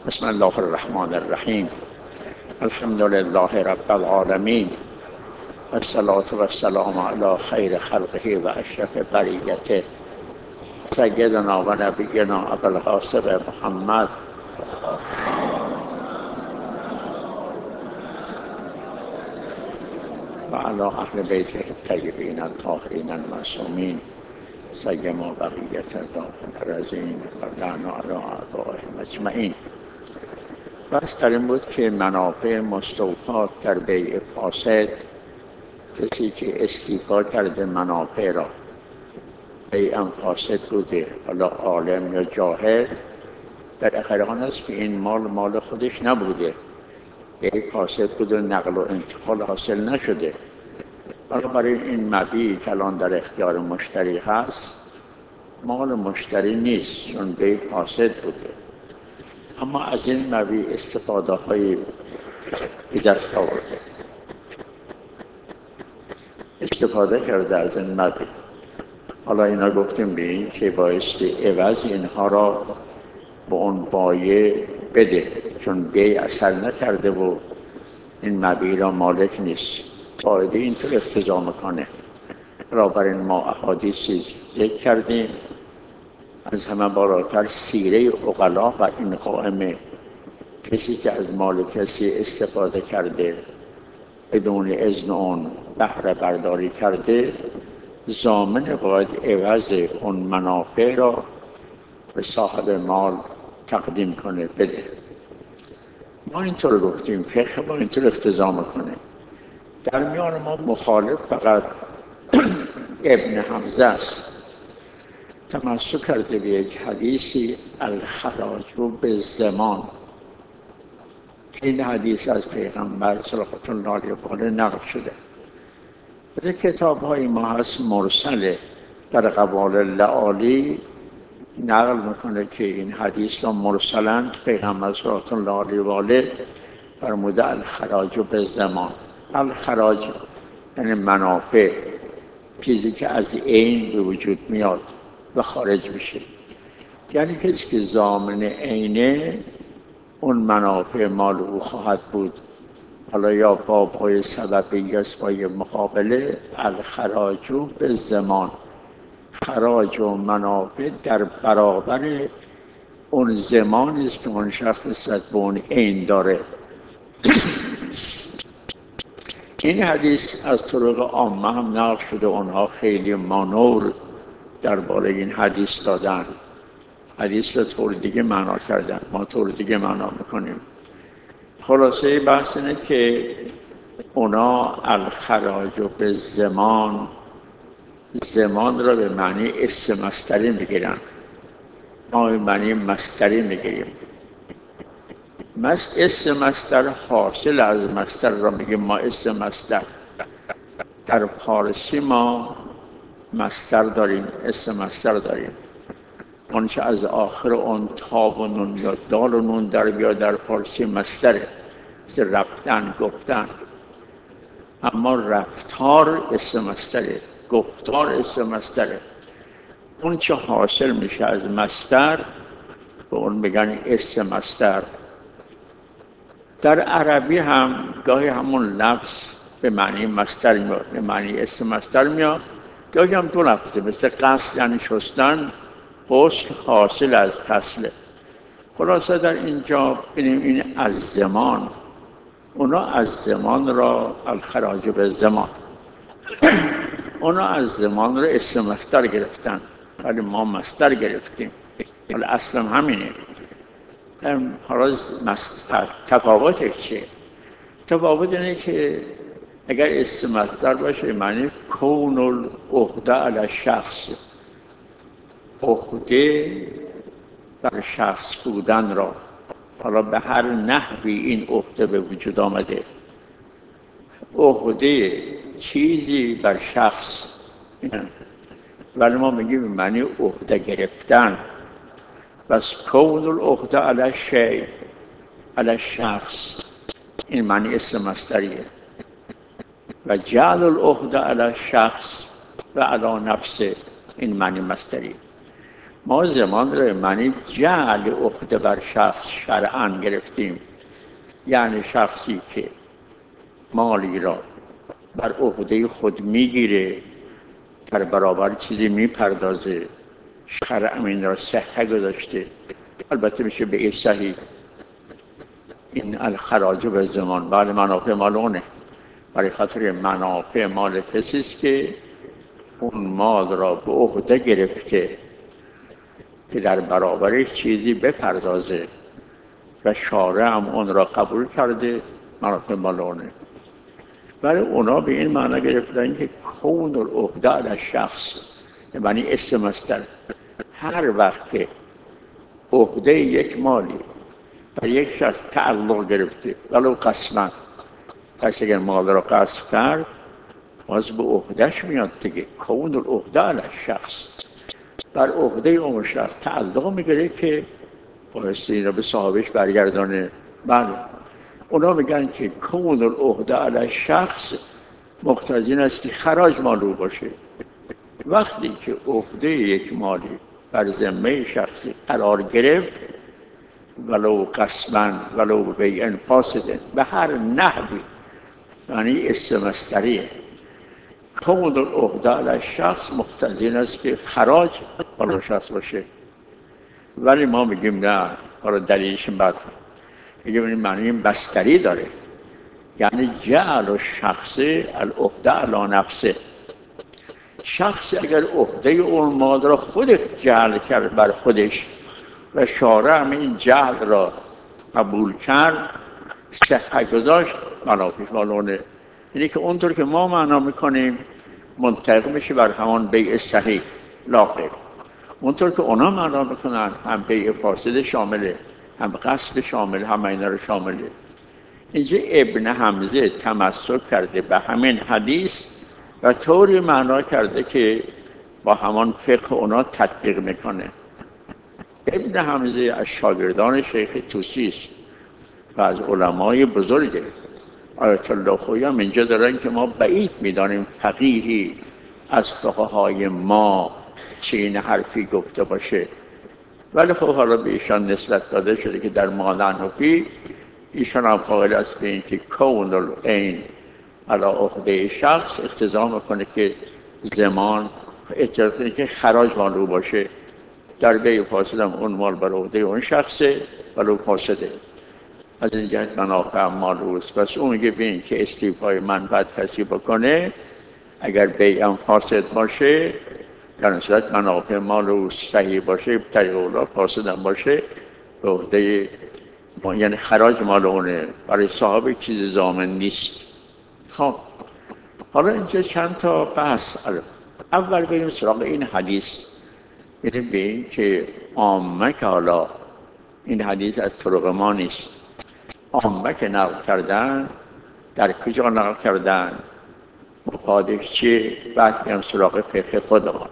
بسم الله الرحمن الرحیم. الحمد لله رب العالمین والصلاة والسلام علی خیر خلقه و اشرف بریته سیدنا و نبینا ابوالقاسم محمد و علی اهل بیته الطیبین الطاهرین المعصومین سیما بقیة داخل رزین و لعنا علی اعدائهم اجمعین. بس در این بود که منافع مستوفات در بیع فاسد، کسی که استیفا کرده منافع را، بیع فاسد بوده، حالا عالم یا جاهل، در اخر آن است که این مال خودش نبوده، بیع فاسد بوده، نقل و انتقال حاصل نشده، برای این مبیع که الان در اختیار مشتری هست مال مشتری نیست، چون بیع فاسد بوده. اما از این مبیع استفاده های به دست آورده، استفاده کرده از این مبیع. حالا اینا گفتیم به این که بایستی عوض اینها را به اون بایع بده، چون بیع اثر نکرده و این مبیع را مالک نیست. قاعده اینطور اقتضا میکنه. برای ما احادیثی ذکر کردیم، از همه بالاتر سیره عقلا و این قائمه. کسی که از مال کسی استفاده کرده بدون اذن اون بهره برداری کرده، ضامن باید عوض اون منافع را به صاحب مال تقدیم کنه، بده. ما اینطور گفتیم، فقه ما اینطور اقتضا میکنه. در میان ما مخالف فقط ابن حمزه است. تمسک کرده به یک حدیثی الخراج بالضمان. این حدیث از پیغمبر صلوات الله علیه نقل شده. در کتاب های ما هست مرسله. در قوال لعالی نقل میکنه که این حدیث را مرسلا پیغمبر صلوات الله علیه فرموده الخراج بالضمان. الخراج یعنی منافع، چیزی که از عین به وجود میاد و خارج میشه. یعنی کسی که ضامن عینه، اون منافع مال او خواهد بود، حالا یا با پای سببی یا پای مقابله. الخراج بالضمان، خراج و منافع در برابر اون زمانی است که اون شخص نسبت به اون عین داره. این حدیث از طرق عامه هم نقل شده، اونها خیلی مانور درباره این حدیث دادن، حدیث را طور دیگه معنا کردن، ما طور دیگه معنا میکنیم. خلاصه بحث اینه که اونا الخراج به زمان، زمان را به معنی اسم مصدری میگیرن، ما به معنی مصدری میگیریم. اسم مصدر حاصل از مصدر را میگیم ما اسم مصدر. در فارسی ما مصدر داریم، اسم مصدر داریم. آنچه از آخر اون تا و نون یا دال و نون در بیاد در فارسی مصدره، مثل رفتن، گفتن. اما رفتار اسم مصدره، گفتار اسم مصدره. اون چه حاصل میشه از مصدر به اون میگن اسم مصدر. در عربی هم گاهی همون لفظ به معنی مصدر میاد، به معنی اسم مصدر میاد. گاهی هم دو لفظه، مثل غسل یعنی شستن، غسل حاصل از غسله. خلاصه در اینجا ببینیم این از زمان، اونا از زمان را الخراج بالضمان، اونا از زمان را اسم مصدر گرفتن، ولی ما مصدر گرفتیم. ولی اصلا همینه. حالا تفاوتش چیه؟ تفاوت اینه که اگر اسم مصدر باشه معنی کون العهده علی الشخص، عهده بر شخص بودن را، حالا به هر نحوی این عهده به وجود آمده، عهده چیزی بر شخص، ولی ما میگیم به معنی عهده گرفتن. بس کون العهده علی الشیء علی الشخص، این معنی اسم مصدریه. و جعل العهده علی الشخص و علی نفسه، این معنی مصدریه. ما زمان رو معنی جعل عهده بر شخص شرعاً گرفتیم، یعنی شخصی که مالی را بر عهده خود میگیره، در برابر چیزی میپردازه، شرع این را صحه گذاشته. البته میشه به صحیح این الخراج به زمان، بله منافع مال اونه، برای خاطر منافع مال کسی است که اون مال را به عهده گرفته که در برابرش چیزی بپردازه و شارع هم اون را قبول کرده، منافع مال اونه. برای اونا به این معنی گرفتن که کون العهده علی شخص، یعنی اسم مصدر، هر وقت که عهده یک مالی بر یک شخص تعلق گرفته ولو قسما، پس اگر مال را قسم کرد باز به عهدهش میاد دیگه. کون العهده علی شخص، بر عهده اون شخص تعلق میگیره که بایستی این را به صاحبش برگردانه. بله اونا میگن که کون العهده علی شخص مقتضی این است که خراج مال او باشه. وقتی که عهده یک مالی بر ذمه شخصی قرار گرفت، ولو قسما ولو بیع فاسد، به هر نحوی، یعنی اسم مصدریه، کون العهده علی شخص مقتضی این است که خراج مال شخص باشه. ولی ما میگیم نه، حالا دلیلش بعد میگیم این معنی بستری داره، یعنی جعل الشخص العهده علی نفسه. شخص اگر عهده اون مال را خودش جعل کرد بر خودش و شارع هم این جعل را قبول کرد، صحه گذاشت، منافعش مال اونه. یعنی که اونطور که ما معنا میکنیم منطبق میشه بر همان بیع صحیح لا غیر. اونطور که اونا معنا میکنن هم بیع فاسد شامله، هم غصب شامل، هم اینا رو شامله. اینجا ابن حمزه تمسک کرده به همین حدیث و طوری معنا کرده که با همان فقه اونا تطبیق میکنه. ابن حمزه از شاگردان شیخ طوسی است و از علمای بزرگه. آیت الله خویی هم اینجا دارن که ما بعید میدانیم فقیهی از فقهای ما چین حرفی گفته باشه، ولی خب حالا به ایشان نسبت داده شده که در مانع حنفی ایشان هم قائل است به این که کون العین علی عهده شخص اقتضا میکنه که زمان اجازه که خراج مال او باشه. در بیع فاسد هم اون مال بر عهده اون شخصه ولو فاسده، از این جهت منافع مال اوست. پس اون میگه به این که استیفای منفعت کسی بکنه اگر بیع هم فاسد باشه، در این صورت منافع مال او صحیح باشه، به طریق اولا فاسد هم باشه، به عهده یعنی خراج مال اونه، برای صاحب چیز ضامن نیست. خب حالا اینجا چند تا بحث. اول بریم سراغ این حدیث، بریم به این که عامه که حالا این حدیث از طرق ما نیست، عامه که نقل کردن در کجا نقل کردن، مفادش چیه، بعد بریم سراغ فقه خودمان.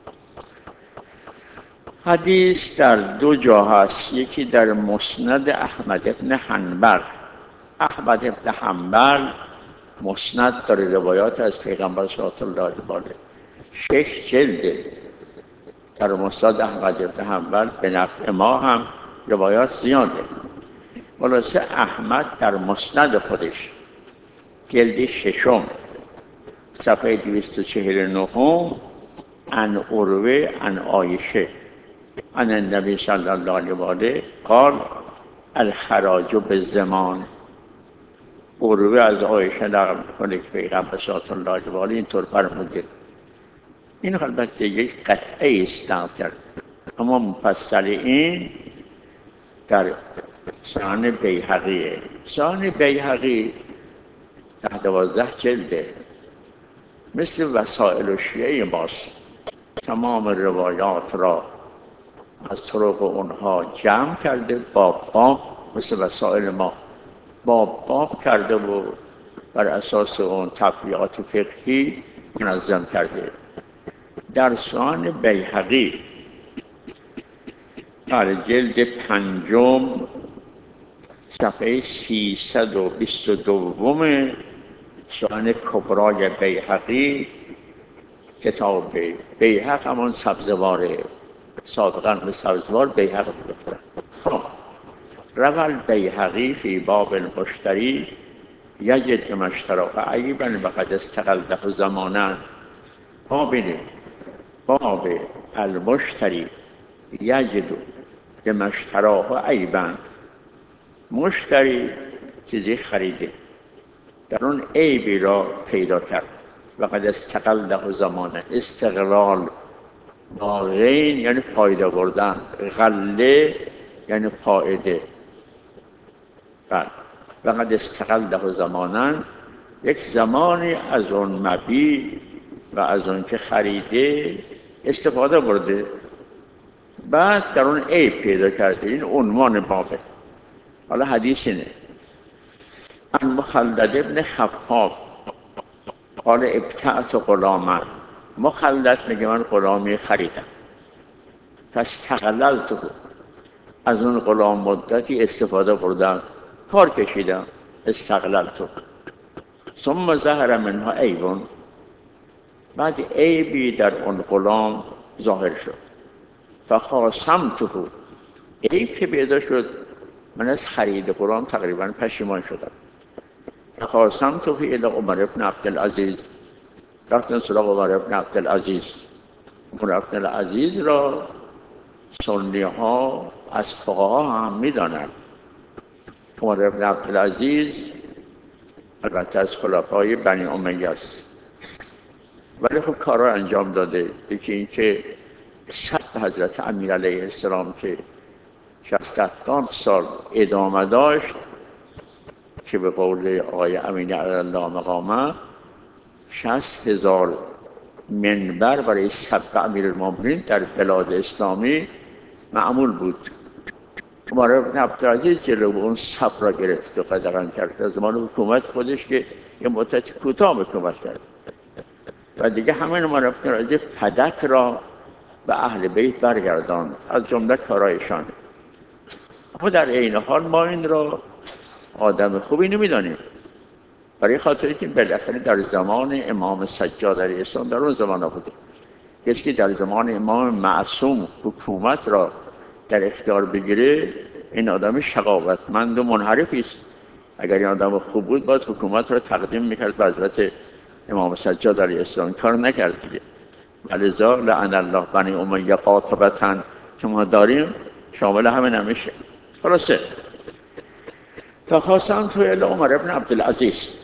حدیث در دو جا هست، یکی در مسند احمد بن حنبل. احمد بن حنبل مسند داره، روایات از پیغمبر صلی الله علیه و آله، 6 جلده در مسند احمد بن حنبل. به نفع ما هم روایات زیاده. خلاصه احمد در مسند خودش جلد 6 صفحه 249 عن عروه عن عایشه عن النبی صلی الله علیه و آله قال الخراج بالزمان. عروه از عایشه نقل میکنه که پیغمبر صلی الله علیه و آله اینطور فرموده. این البته یک قطعه است نقل کرد، اما مفصل این در سنن بیهقیه. سنن بیهقی 12 جلده، مثل وسائل الشیعه ماست. تمام روایات را از طرق اونها جمع کرده، باب مثل وسائل ما باب کرده و بر اساس اون تفریعات فقهی منظم کرده. در سنن بیهقی در جلد 5 صفحه 322 سنن کبرای بیهقی، کتاب بیهق همان سبزواره، سابقا به سبزوار بیهقی گفتن. خب روى البیهقی فی باب المشتری یجد بما اشتراه عیبا وقد استقلده زمانا. ببینید باب المشتری یجد بما اشتراه عیبا، مشتری چیزی خریده در اون عیبی را پیدا کرد. وقد استقلده زمانه، استقلال با غین یعنی فایده بردن، غله یعنی فایده. وقد استقلده زمانا، یک زمانی از اون مبیع و از اون که خریده استفاده برده، بعد در اون عیب پیدا کرده. این عنوان بابه. حالا حدیث اینه: عن مخلد ابن خفاف قال ابتعت غلاما. مخلد میگه من غلامی خریدم. فاستقللته، از اون غلام مدتی استفاده بردم، کار کشیدم، استقللته. ثم ظهر منها عیب، بعد عیبی در اون غلام ظاهر شد. فخاصمته، عیب که پیدا شد من از خرید غلام تقریبا پشیمان شدم. فخاصمته الی عمر بن عبدالعزیز، رفتن سراغ عمر بن عبدالعزیز. عمر بن العزیز را سنی ها از فقها هم میدانند. عمر بن عبدالعزیز البته از خلفای بنی امیه است، ولی خب کارا انجام داده. یکی این که سب حضرت امیر علیه السلام که 60 سال ادامه داشت، که به قول آقای امین علی الله مقامه 60,000 منبر برای سب امیرالمومنین در بلاد اسلامی معمول بود. عمر بن عبدالعزیز جلو اون سب را گرفت و قدغن کرد. از زمان حکومت خودش که یه مدت کوتاه حکومت کرد و دیگه همین عمر بن عبدالعزیز فدک را به اهل بیت برگرداند، از جمله کارایشان. اما در عین حال ما این را آدم خوبی نمیدانیم، برای خاطری که بالاخره در زمان امام سجاد علیه السلام در اون زمان بوده. کسی که در زمان امام معصوم حکومت را در اختیار بگیره، این آدم شقاوتمند و منحرفی است. اگر این آدم خوب بود باید حکومت را تقدیم میکرد به حضرت امام سجاد علیه السلام. کار نکرد دیگه. ولذا لعن الله بنی امیه قاطبة که ما داریم شامل همین نمیشه. خلاصه فخاصمته الی عمر بن عبدالعزیز،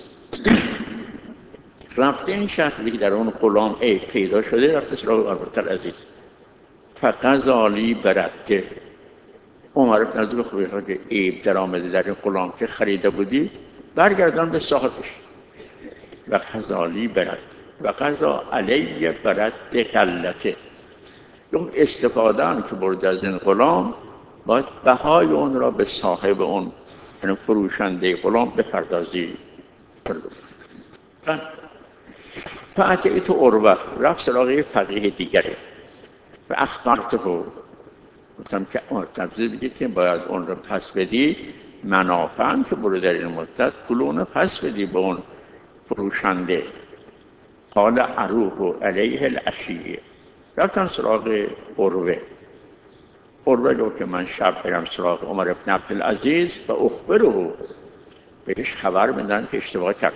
رفته این شخصی که در اون غلام عیب پیدا شده رفته سراغ عمر بن عبدالعزیز. فقضی لی برده، عمر بن عبدالعزیز خوبه که عیب در آمده در این غلام که خریده بودی برگردان به صاحبش. و قضی لی برده و قضی علی برده غلته، اون استفاده هم که برده از این غلام باید بهای اون را به صاحب اون، یعنی فروشنده غلام بپردازی. فاتیت عروه، رفت سراغ فقیه دیگره. و اخبرته، گفتم که تفضیل بگی که باید اون رو پس بدی، منافع هم که برو در این مدت پول اون رو پس بدی به اون فروشنده. قال اروح علیه العشیه، رفتم سراغ عروه. عروه رو که من شب برم سراغ عمر بن عبدالعزیز و اخبره، بهش خبر میدن که اشتباه کرد.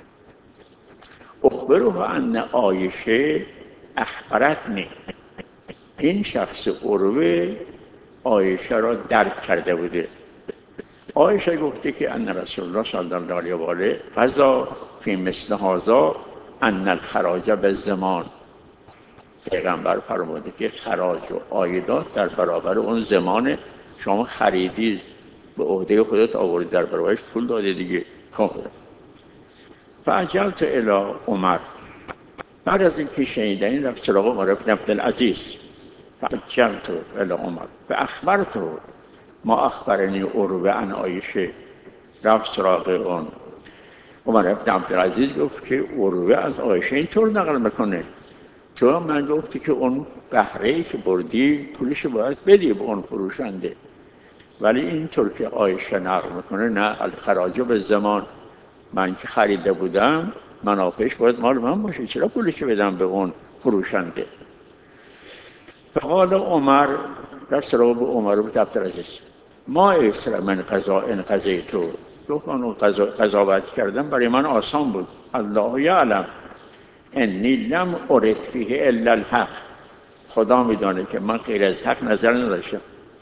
اخبره ان عایشه اخبرتنی، این شخص عروه عایشه را درک کرده بوده. عایشه گفته که ان رسول الله صلی الله علیه و آله قضا فی مثل هذا ان الخراج بالزمان، پیغمبر فرموده که خراج و عایدات در برابر اون زمان شما خریدی به عهده خودت آوردی، در برابرش پول دادی دیگه. خب فعجلت الی عمر، بعد از این که شنیدن رفت سراغ عمر بن عبدالعزیز. فعجلت الی عمر فاخبرته ما اخبرنی عروه عن عایشه، رفت سراغ اون عمر بن عبدالعزیز گفت که عروه از عایشه اینطور نقل میکنه، تو من گفتی که اون بهره‌ای که بردی پولش باید بدی به اون فروشنده، ولی اینطور که عایشه نقل میکنه نه، الخراج به زمان، من که خریده بودم منافعش باید مال من باشه، چرا پولش بدم به اون فروشنده؟ فقال عمر، رسول به عمر به دفتر عزیز، ما ایسر من قضا این قضای تو، گفت من قضاوت کردم برای من آسان بود. الله یعلم انی لم ارد فیه الا الحق، خدا میدانه که من غیر از حق نظر نداشتم.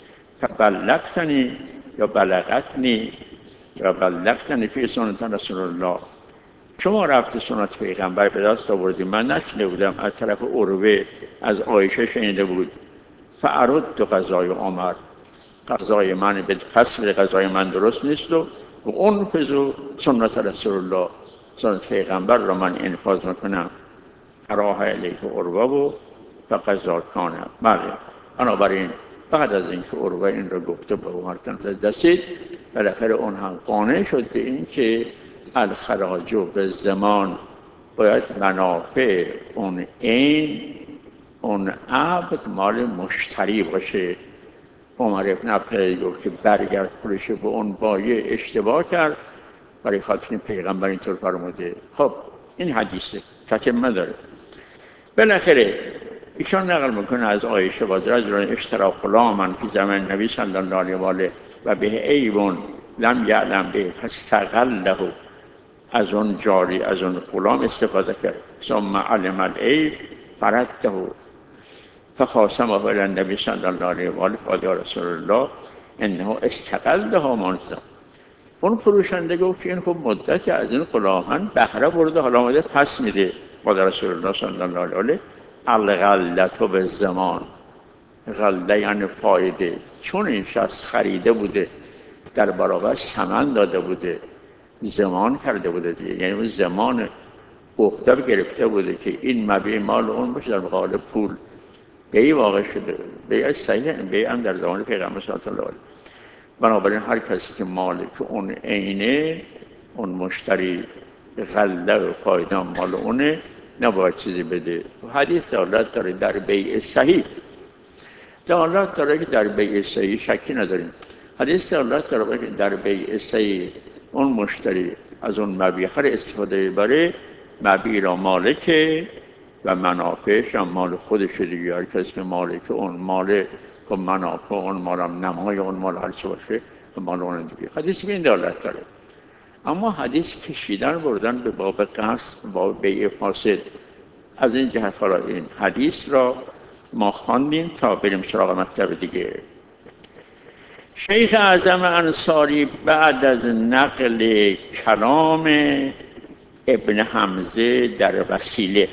فبلغتنی یا بلغتنی یا بلغتنی فی سنت رسول الله، شما رفت سنت پیغمبر به دست آوردی، من نشنیده بودم. از طرف عروه از عایشه شنیده بود. فعرضت قضای عمر، قضای من پس به قضای من درست نیست و انفذ سنت رسول الله، سنت پیغمبر را من انفاذ میکنم. فراح الیه عروه و فقضا کانه. بله، بنابراین بعد از اینکه عروه این را گفته به عمر دستید، بالاخره اون هم قانع شد به این که الخراج به زمان باید منافع اون این اون عبد مال مشتری باشه. عمر ابن عبدالعزیز گفت که برگرد پولش به اون بایع، اشتباه کرد، برای خاطر این پیغمبر اینطور فرموده. خب این حدیثه تتمه داره. بالاخره ایشان نقل میکنه از عایشه رضی الله عنها اشترا غلاما فی زمان نبی صلی الله علیه و آله و به عیب لم یعلم به فاستغله، از اون جاری از اون غلام استفاده کرد. ثم علم العیب فرده فخاصمه الی النبی صلی الله علیه و آله فقال یا رسول الله انه استغلها منزل. اون فروشنده گفت که این خب مدتی از این غلامان بهره برده، حالا آمده پس میده. قال رسول الله صلی الله علیه و آله الغلة بالزمان، غله یعنی فایده، چون این شخص خریده بوده در برابر ثمن داده بوده، زمان کرده بوده دیگه، یعنی اون زمان عهده گرفته بوده که این مبیع مال اون باشه در مقابل پول. بیع واقع شده، بیع صحیح، بیع هم در زمان پیغمبر صلی الله علیه. بنابراین هر کسی که مالک اون عینه، اون مشتری غله و فایده مال اونه، نباید چیزی بده. حدیث دلالت داره در بیع صحیح، دلالت داره که در بیع صحیح شکی نداریم. حدیث دلالت داره که در بیع صحیح اون مشتری از اون مبیع استفاده بره، مبیع را مالکه و منافعش هم مال خودش دیگه. هر کسی که مالک اون مال و منافع اون مال هم نمای اون مال هر چه باشه مال اون دیگه. حدیث به این دلالت داره. اما حدیث کشیدن بردن به باب قصد، باب بیع فاسد، از این جهت حالا این حدیث را ما خواندیم تا بریم سراغ مطلب دیگه. شیخ اعظم انصاری بعد از نقل کلام ابن حمزه در وسیله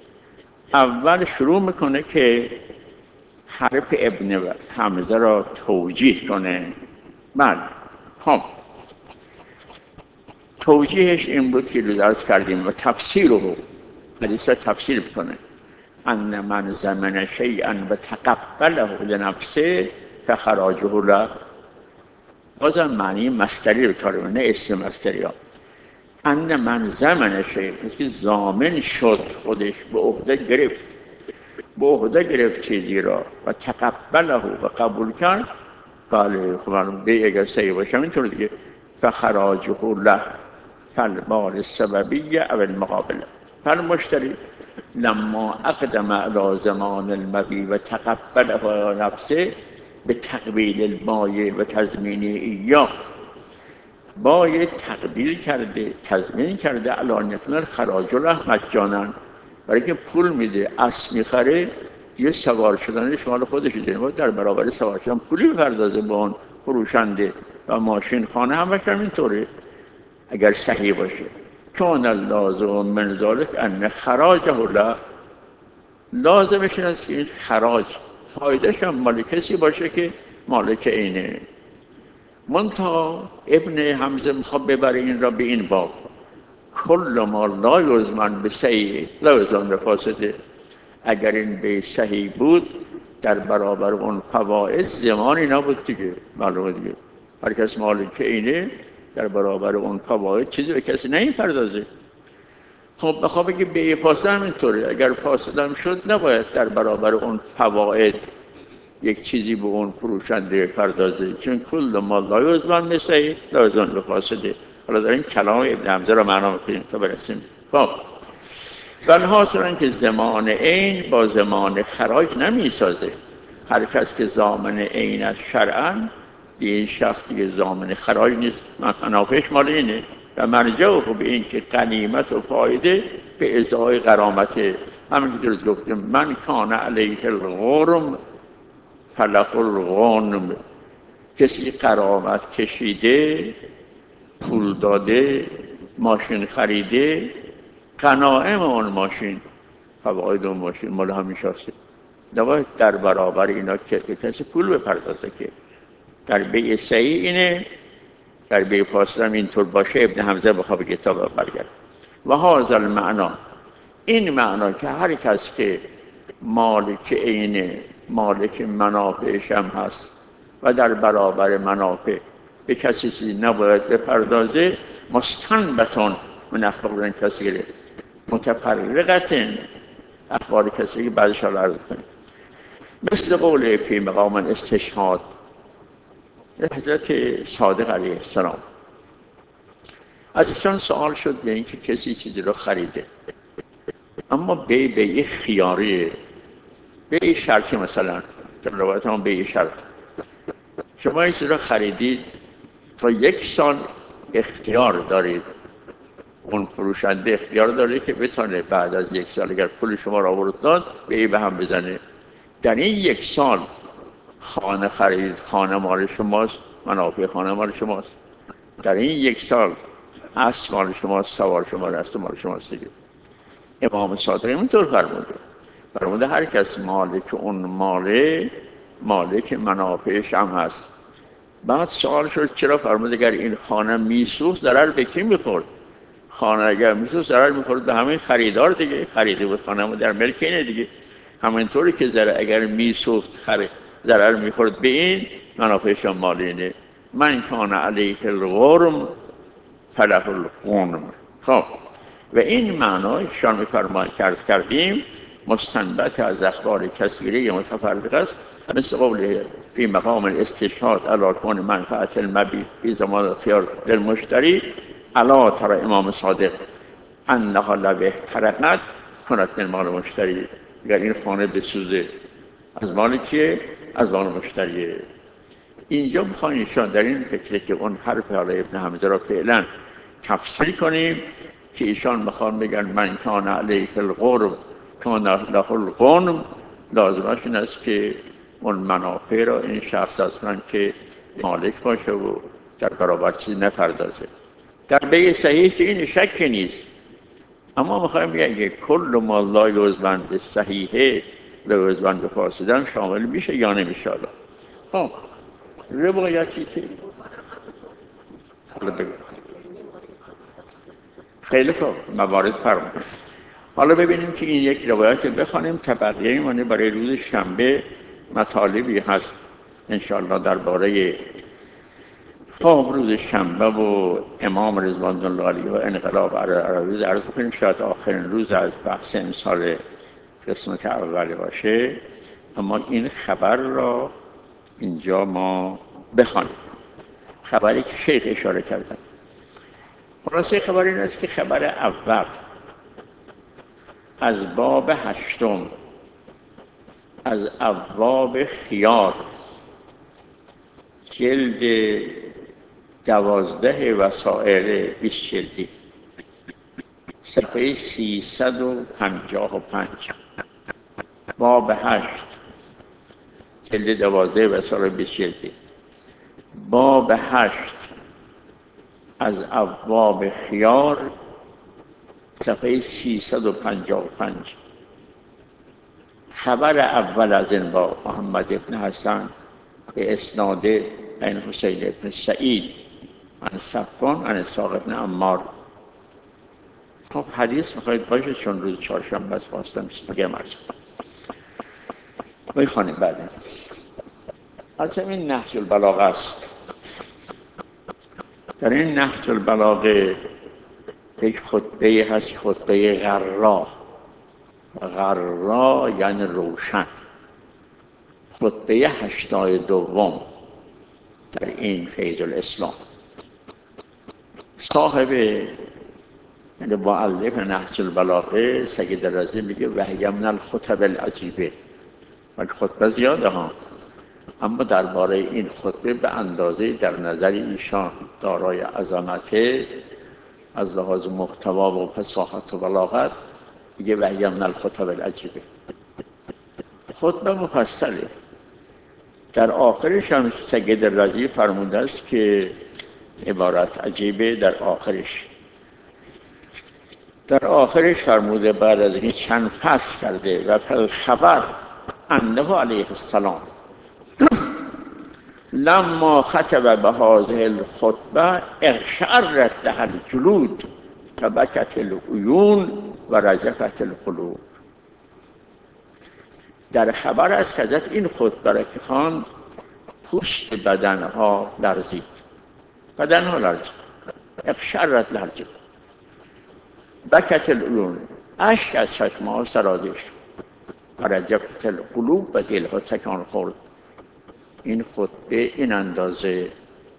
اول شروع میکنه که حرف ابن حمزه را توجیه کنه. بله، خب توجیهش این بود که درس کردیم و تفسیر رو حدیث را تفسیر بکنه. ان من زمن شیئا و تقبله لنفسه فخراجه له، بازم معنی مصدری رو کار نه اسم مصدری ها. ان من زمن شیء، کسی که ضامن شد، خودش به عهده گرفت، به عهده گرفت چیزی را و تقبله و قبول کرد. بله خب معلوم بیع اگر صحیح باشه اینطور دیگه. فخراجه له فالمال السببیه او المقابله. فالمشتری لما اقدم على زمان المبیع و تقبله على نفسه به تقبیل البایع و تضمین ایاه، بایع تقبیل کرده، تضمین کرده علی نفل خراج له مجانا، برای که پول میده، اسب میخره، یه سوار شدنش مال خودش دیگه، در برابر سوار شدن پولی بپردازه به اون فروشنده. و ماشین خانه هم بکنم اینطوره اگر صحیح باشه. کان اللازم من ذلک ان خراجه له، لازمش این است که این خراج فایدهش هم مال کسی باشه که مالک اینه. منتها ابن حمزه میخواد ببره این را به این باب، کل ما لا یضمن به صحیح لا یضمن به فاسده. اگر این به صحیح بود در برابر اون فواید زمانی نبود دیگه، معلومه دیگه. هر کس مالک اینه در برابر اون فواید چیزی به کسی نمیپردازه. خب بخواه بگی بیع فاسد هم اینطوره، اگر فاسد هم شد نباید در برابر اون فواید یک چیزی به اون فروشنده پردازه، چون کل ما لا یضمن به صحیح لا یضمن به فاسده. حالا داریم کلام ابن حمزه را معنا میکنیم تا برسیم. خب ولی حاصل که زمان عین با زمان خراج نمی سازه. هر کس که ضامن عین از شرعاً، این شخص دیگه ضامن خراج نیست، منافعش مال اینه و مرجع به این که غنیمت و فایده به ازای غرامت. همین که درست گفتیم من کان علیه الغرم فله الغنم، کسی غرامت کشیده، پول داده، ماشین خریده، غنایم اون ماشین، فواید اون ماشین مال همین شخصه. نباید در برابر اینا کسی پول بپردازه. که در بیع صحیح اینه، در بیع فاسد هم اینطور باشه. ابن حمزه بخواه به کتاب برگرد و هذا المعنا، این معنا که هر کس که مالک عینه، مالک منافعش هم هست و در برابر منافع به کسی چیزی نباید بپردازه، مستنبتون من اخبار کسی متفرقتن، اخبار کسی که بعدش رو عرض کنیم. مثل قول فی مقام استشهاد حضرت صادق علیه السلام، از ایشان سوال شد به اینکه کسی چیزی رو خریده اما بیع خیاریه، بیع شرطی، مثلا در روایت هم بیع شرط، شما این چیز رو خریدید تا 1 سال اختیار دارید، اون فروشنده اختیار داره که بتونه بعد از 1 سال اگر پول شما را آورد داد بیع به هم بزنه. در این 1 سال خانه خرید، خانه مال شماست، منافع خانه مال شماست. در این 1 سال اسب مال شماست، سوار شما دست مال شماست دیگه. امام صادق اینطور فرموده هر کس مالک اون ماله، مالک منافعش هم هست. بعد سوال شد چرا؟ فرموده اگر این خانه میسوخت ضرر به کی میخورد؟ خانه اگر میسوخت ضرر میخورد به همین خریدار دیگه، خریده بود خانه ما در ملک اینه دیگه. همینطوری که اگر میسوخت ضرر میخورد به این، منافعش هم مال اینه. من کان علیه الغرم فله الغنم. خب و این معنایشان میفرماید که عرض کردیم مستنبت از اخبار کثیره متفرق است، مثل قول فی مقام الاستشهاد علی کون منفعت المبیع فی زمان اختیار للمشتری الا ترى امام صادق انها لو احترقت کند من مال مشتری. اگر این خانه بسوزه از مال کیه؟ از مال مشتریه. اینجا میخوایم ایشان در این فکره که اون حرف علی ابن حمزه را فعلا تفسیر کنیم که ایشان میخوان بگن من کان علیه الغرم کان له الغنم، لازمش این است که اون منافع را این شخص هستن که مالک باشه و در برابر چیز نپردازه. در بیع صحیح که این شک نیست، اما میخوایم بگن که کل ما لا یوزن به صحیحه و یوزن به فاسدن شامل میشه یا نمیشه. خب روایتی که خیلی خوب موارد فرق کنه. حالا ببینیم که این یک روایت بخوانیم تا بقیه ایمانه برای روز شنبه مطالبی هست انشاءالله درباره خواب روز شنبه و امام رضوان الله علیه و انقلاب عربی عرض بکنیم. شاید آخرین روز از بحث امسال قسمت اول باشه، اما این خبر را اینجا ما بخوانیم. خبری که شیخ اشاره کردن، خلاصه خبر این است که خبر اول از باب 8 از ابواب خیار، جلد 12 وسائل 20 جلدی، صفحه 355. باب 8 جلد 12 وسائل 20 جلدی، باب 8 از ابواب خیار، صفحه 355. خبر اول از این با محمد ابن حسن به اسناد عن حسین ابن سعید عن صفوان عن اسحاق ابن عمار. خب حدیث میخواید باشه چون روز چهارشنبه است، خواستم دیگه مرز میخوانیم بعد. از این نهج البلاغه است. در این نهج البلاغه یک خطبه هست، خطبه غرا. غرا یعنی روشن. خطبه 82 در این فیض الاسلام. صاحب یعنی مؤلف نهج البلاغه سید رضی میگه وهی من الخطب العجیبه، ولی خطبه زیاده ها، اما درباره این خطبه به اندازه در نظر ایشان دارای عظمته از لحاظ محتوا و فصاحت و بلاغت، میگه وهی من الخطب العجیبه. خطبه مفصله. در آخرش هم سید رضی فرموده است که عبارت عجیبه در آخرش فرموده بعد از این چند فصل کرده و فالخبر انه علیه السلام لما خطب به هذه الخطبه اقشعرت له الجلود و بکت العیون و رجفت القلوب. در خبر از حضرت این خطبه را که خواند پوست بدنها لرزید، اقشعرت له الجلود، بکت العیون، اشک از چشم‌ها سرازیر شد و رجفت القلوب و دلها تکان خورد. این خطبه این اندازه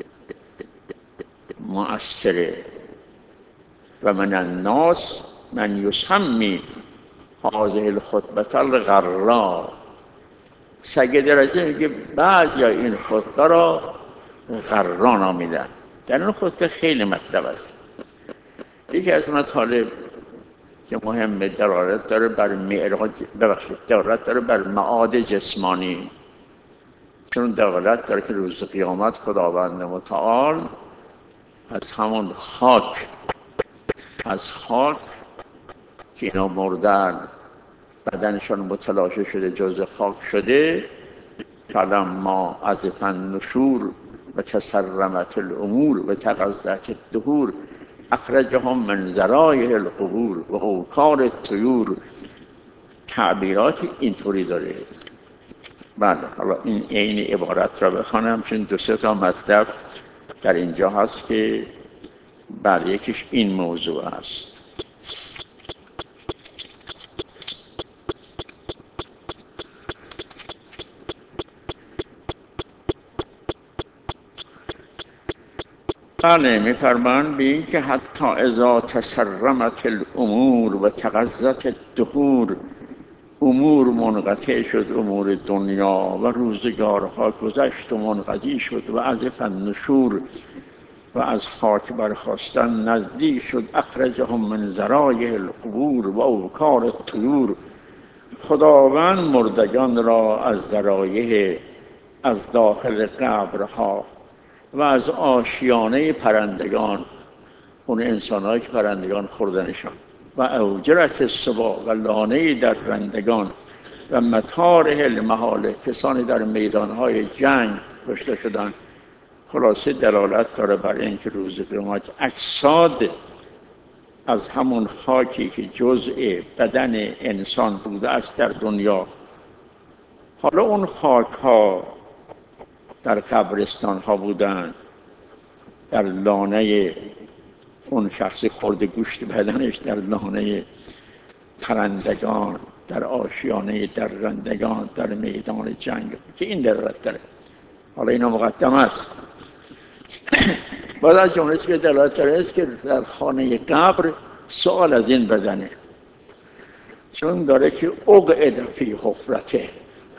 مؤثره. و من الناس من یسمی هذه الخطبه الغراء. سید رضی میگه بعضی این خطبه را غرا نامیدن. در این خطبه خیلی مطلب است. یکی از مطالب که مهمه دلالت داره بر معراج، دلالت داره بر معاد جسمانی، چون دلالت داره که روز قیامت خداوند متعال از همون خاک که اینا مردن، بدنشان متلاشی شده، جزء خاک شده، فلما ازف النشور و تسرمت الامور و تغذت الدهور اخرجهم من ذرایح القبور و اوکار الطیور. تعبیرات اینطوری داره. بله، حالا این عین عبارت را بخوانم چون 2-3 تا مطلب در اینجا هست که یکیش این موضوع است. بله، می‌فرمایند به این که حتی اذا تسرمت الامور و تغذت الدهور، امور منقطع شد، امور دنیا و روزگارها گذشت و منقضی شد و ازف النشور و از خاک برخاستن نزدیک شد، اخرجهم من ذرایح القبور و اوکار الطیور. خداوند مردگان را از ذرایح، از داخل قبرها و از آشیانه پرندگان، اون انسان‌هایی که پرندگان خوردنشان، و اوجرت السباع و لانه درندگان و مطارح المحاله، کسانی در میدانهای جنگ کشته شدند. خلاصه دلالت داره بر اینکه روز قیامت اجساد از همون خاکی که جزء بدن انسان بوده است در دنیا، حالا اون خاک ها در قبرستان ها بودن، در لانه اون شخصی خورده گوشت بدنش، در لانه پرندگان، در آشیانه درندگان، در میدان جنگ، که این دلالت داره. حالا اینا مقدم است. بعد از جمله که دلالت داره است که در خانه قبر سوال از این بدنه، چون داره که اقعد فی حفرته.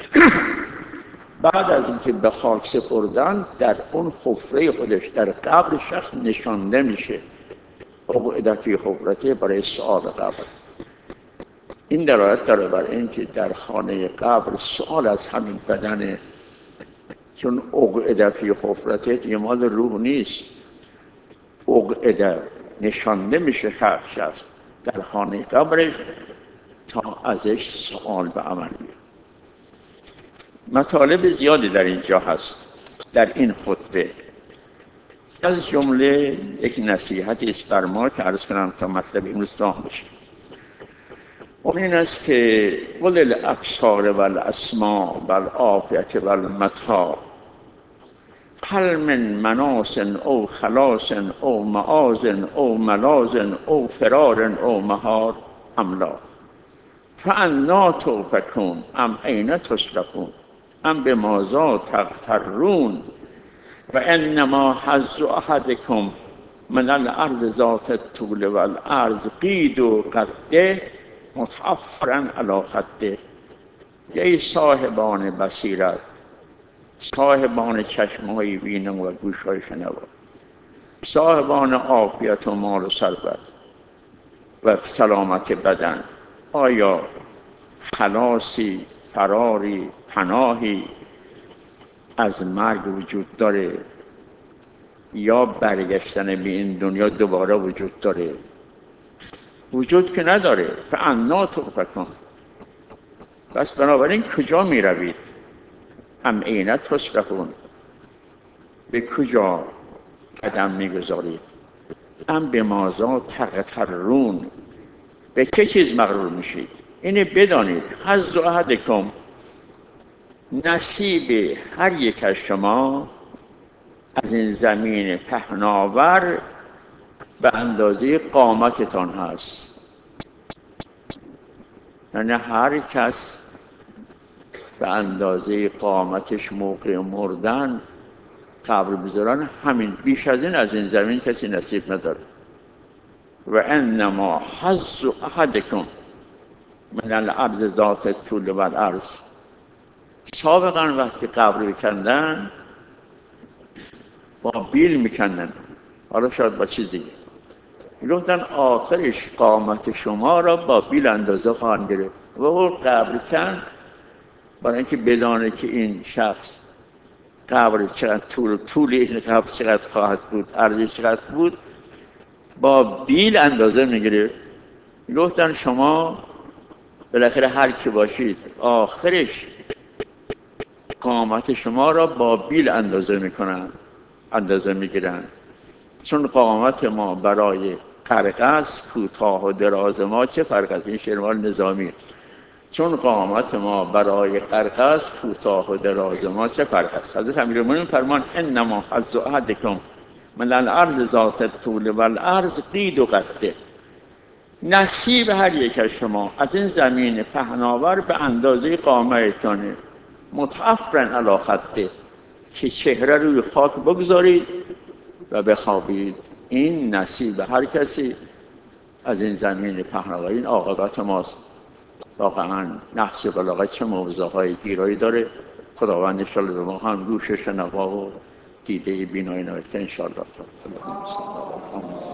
بعد از اینکه به خاک سپردن، در اون حفره خودش در قبر شخص نشانده میشه. اقعد فی حفرته برای سوال قبر. این دلالت داره بر این که در خانه قبر سوال از همین بدنه، چون اقعد فی حفرته یه مال روح نیست. اقعد نشانده میشه شخص در خانه قبرش تا ازش سوال به عمل بیاد. مطالب زیادی در اینجا هست در این خطبه. از جمله یک نصیحتی است بر ما که عرض کنم تا مطلب امروز تمام بشه. اون این است که قل الابصار والاسماع والعافیة والمتاع هل من مناس او خلاص او معاذ او ملاذ او فرار او مهار ام لا فانا توفکون ام این تصرفون ام بماذا تغترون و انما حظ احدکم من الارض ذات الطول و العرض قید و قده متعفرا علی خده. ای صاحبان بصیرت، صاحبان چشمهای بینم و گوشهای شنوا، صاحبان عافیت و مال و ثروت و سلامت بدن، آیا خلاصی، فراری، پناهی از مرگ وجود داره یا برگشتن به این دنیا دوباره وجود داره؟ وجود که نداره. فانا تؤفکون. پس بنابراین کجا می روید؟ ام اینا تصرفون، به کجا قدم می گذارید؟ ام به مازا تغترون، به چه چیز مغرور میشید؟ اینه بدانید حظ احدکم، نصیب هر یک از شما از این زمین پهناور به اندازه قامتتان هست. یعنی هر کس به اندازه قامتش موقع مردن قبر بذارن، همین، بیش از این زمین کسی نصیب نداره. و انما حظ احدکم من الارض ذات الطول و العرض. سابقا وقتی قبر میکندن با بیل میکندن، حالا شاید با چیز دیگه، میگفتن آخرش قامت شما را با بیل اندازه خواهند گرفت. و اون قبر کن برای اینکه بدانه که این شخص قبر چقدر طول این قبر چقدر خواهد بود، عرضش چقدر بود، با بیل اندازه میگیره. میگفتن شما بالاخره هر کی باشید آخرش قامت شما را با بیل اندازه میگیرن. چون قامت ما برای قرقس کوتاه و دراز ما چه فرق است؟ این شعر نظامی. چون قامت ما برای قرقس کوتاه و دراز ما چه فرق است؟ حضرت امیرالمومنین فرمان انما حظ احدکم من الارض ذات الطول و العرض قید و قده. نصیب هر یک از شما از این زمین پهناور به اندازه قامتتانه، متعفرا علی خده، که چهره روی خاک بگذارید و بخوابید. این نصیب هر کسی از این زمین پهناور، این عاقبت ماست. واقعا نحس بلاغت چه موضوعهای گیرایی داره. خداوند انشاءالله به ما هم گوش شنوا و دیده بینایی نوشته انشاءالله.